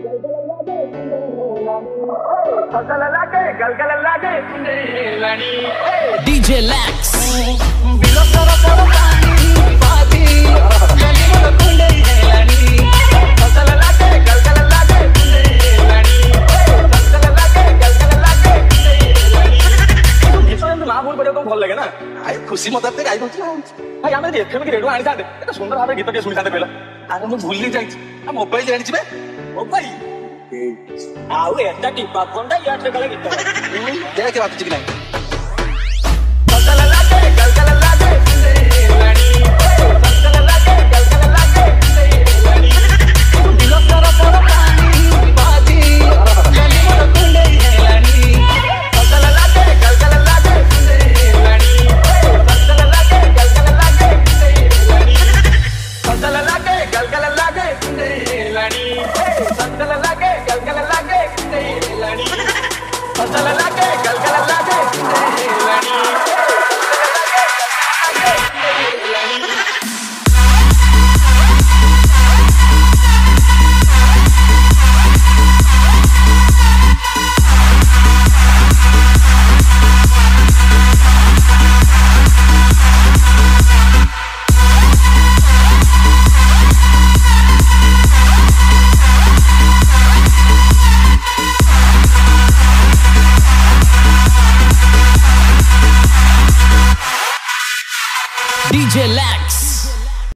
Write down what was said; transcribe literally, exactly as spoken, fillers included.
DJ lakhs ଭଲ ଲାଗେ ନା ଖୁସି ମତେ ଗାଇ ଦଉଛି ଭାଇ ଆମେ ଏଫଏମ୍ ରେଡିଓ ଆଣିଥାନ୍ତେ ଏତେ ସୁନ୍ଦର ଭାବରେ ଗୀତ ଟିକେ ଶୁଣିଥାନ୍ତେ କହିଲା ଆରେ ମୁଁ ଭୁଲି ଯାଇଛି ମୋବାଇଲ ଜାଣିଛି ବେ ମୋବାଇଲ ଆଉ ଏଟା ଟିପା ଫୋନଟା ୟାର ଗଲା ଗୀତ ଦେଖେ ବାତୁଛି କି ନାହିଁ डीजे लैक्स